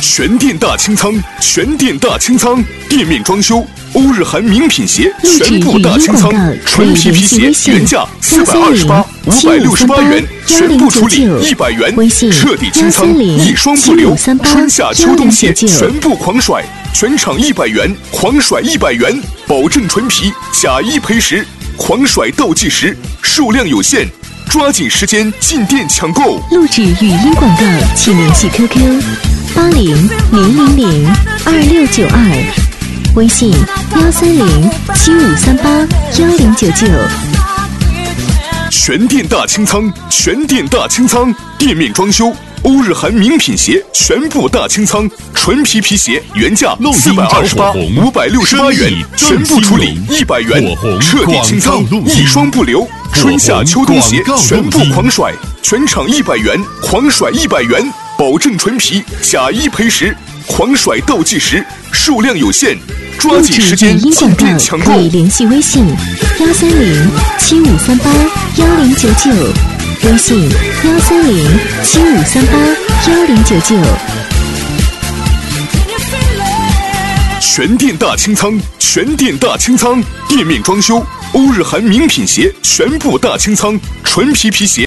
全店大清仓，全店大清仓，店面装修，欧日韩名品鞋全部大清仓，纯皮皮鞋原价428、568元，全部处理100元，彻底清仓，一双不留。春夏秋冬鞋全部狂甩，全场100元，狂甩100元，保证纯皮，假1赔10，狂甩倒计时，数量有限。抓紧时间进店抢购。 录制语音广告，请联系 QQ8000002692，微信13075381099。 全店大清仓，全店大清仓，店面装修，欧日韩名品鞋全部大清仓，纯皮皮鞋原价428、568元，全部处理100元，彻底清仓，一双不留。春夏秋冬鞋全部狂甩，全场100元，狂甩100元，保证纯皮，假1赔10，狂甩倒计时，数量有限，抓紧时间进店抢购。 可以联系微信13075381099，微信13075381099。 全店大清仓，全店大清仓，店面装修，欧日韩名品鞋全部大清仓，纯皮皮鞋。